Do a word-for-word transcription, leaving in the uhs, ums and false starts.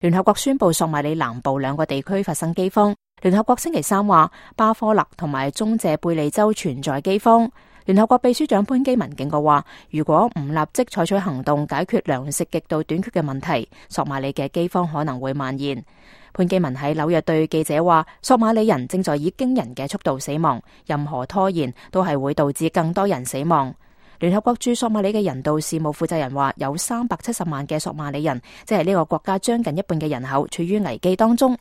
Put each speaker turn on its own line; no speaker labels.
聯合國宣布索馬里南部兩個地區發生饑荒。聯合國星期三話，巴科勒同埋中謝貝利州存在饑荒。聯合國秘書長潘基文警告話，如果唔立即採取行動解決糧食極度短缺嘅問題，索馬里嘅饑荒可能會蔓延。潘基文喺紐約對記者話，索馬里人正在以驚人嘅速度死亡，任何拖延都係會導致更多人死亡。聯合國駐索馬里嘅人道事務負責人話，有三百七十萬嘅索馬里人，即係呢個國家將近一半嘅人口，處於危機當中。